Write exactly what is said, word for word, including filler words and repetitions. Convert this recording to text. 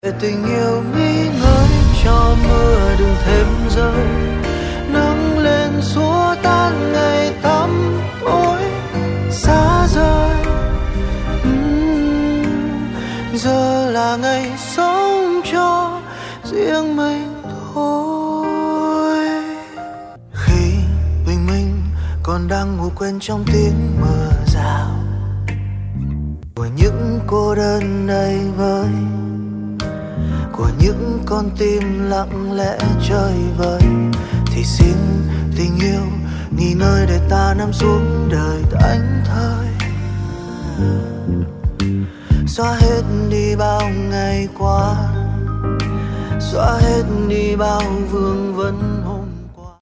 Để tình yêu nghỉ ngơi cho mưa đừng thêm rơi, nắng lên xua tan ngày tăm tối xa rời. uhm, Giờ là ngày sống cho riêng mình thôi. Khi bình minh còn đang ngủ quên trong tiếng mưa rào của những cô đơn đầy vơi, của những con tim lặng lẽ chơi vơi, thì xin tình yêu nghỉ ngơi để ta nằm xuống đời thảnh thơi, xóa hết đi bao ngày qua, xóa hết đi bao vương vấn